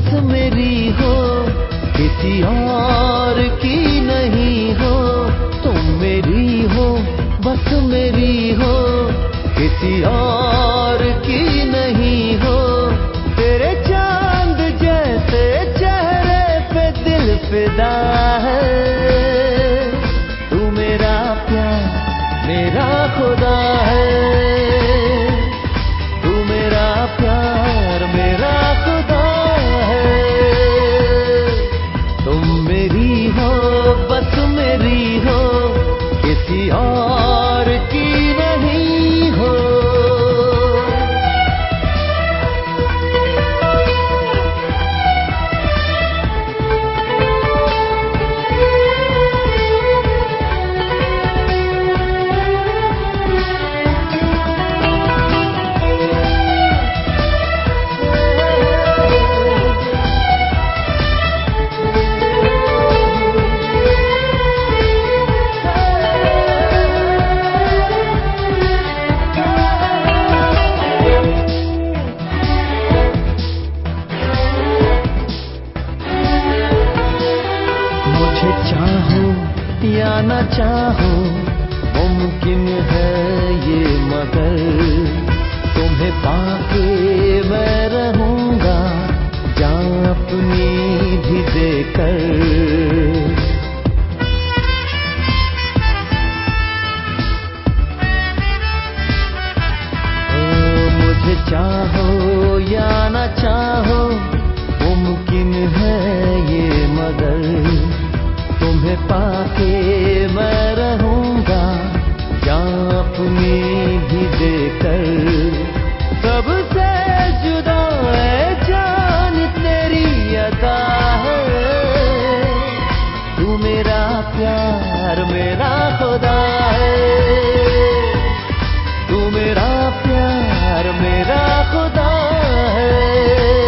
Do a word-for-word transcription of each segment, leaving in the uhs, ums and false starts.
बस मेरी हो, किसी और की नहीं हो। तुम मेरी हो, बस मेरी हो, किसी और की नहीं हो। तेरे चांद जैसे चेहरे पे दिल फिदा है। तू मेरा प्यार, मेरा खुदा है। तू मेरा प्यार, मेरा खुदा है। तुम मेरी हो, बस मेरी हो, किसी और की नहीं हो। या न चाहो मुमकिन है ये, मगर तुम्हें पाके मैं रहूंगा जान अपनी भी देकर। ओ मुझे चाहो या न चाहो मुमकिन है ये, मगर तुम्हें पाके मैं रहूंगा जान अपनी भी देकर। सबसे जुदा है जान तेरी अदा है। तू मेरा प्यार, मेरा खुदा है। तू मेरा प्यार, मेरा खुदा है।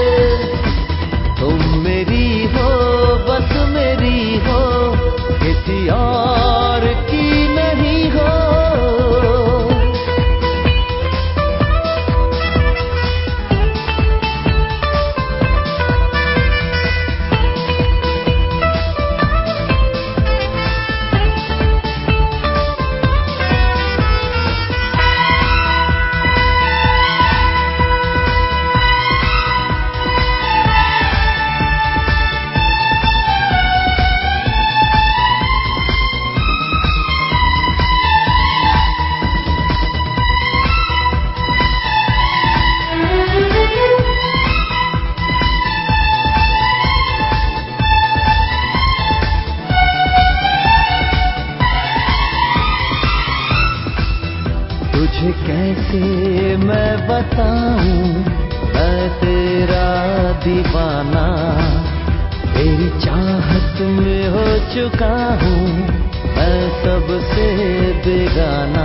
तुम मेरी हो, बस मेरी हो, किसी और की नहीं हो। तुझे कैसे मैं बताऊं, मैं तेरा दीवाना। तेरी चाहत में हो चुका हूँ मैं सबसे बेगाना।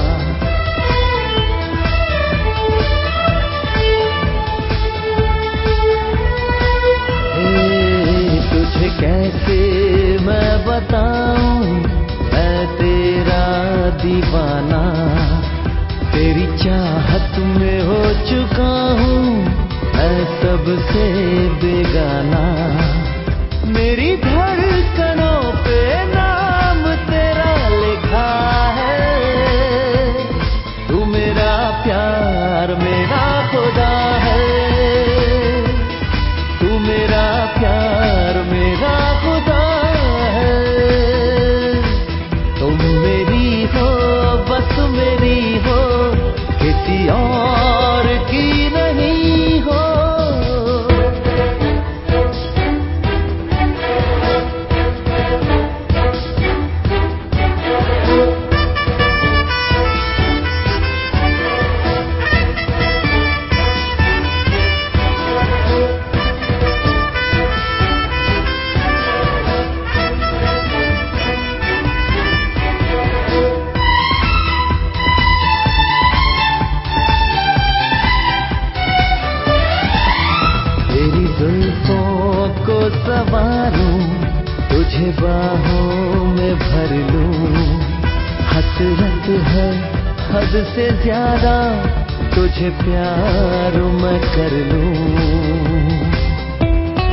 तुझे कैसे मैं बताऊं, मैं तेरा दीवाना। तेरी चाहत में हो चुका हूँ मैं सबसे बेगाना। मेरी धड़कनों पे नाम तेरा लिखा है। तू मेरा प्यार, मेरा खुदा है। तू मेरा प्यार, मेरा खुदा है। तुम मेरी हो, बस मेरी हो, किसी और की नहीं हो। संवारूं, तुझे बाहों में भर लूं। हसरत है हद से ज्यादा, तुझे प्यार मैं कर लूं।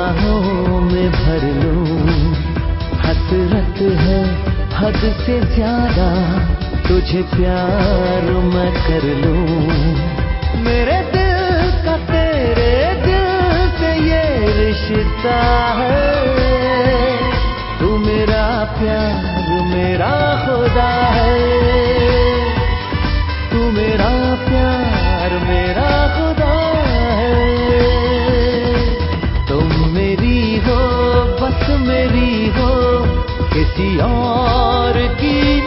बाहों में भर लूं। हसरत है हद से ज्यादा, तुझे प्यार मैं कर लूं। मेरे दिल का तेरे दिल से ये रिश्ता है, तू मेरा प्यार मेरा खुदा है, तू मेरा प्यार मेरा खुदा है। तुम मेरी हो बस मेरी हो, किसी और की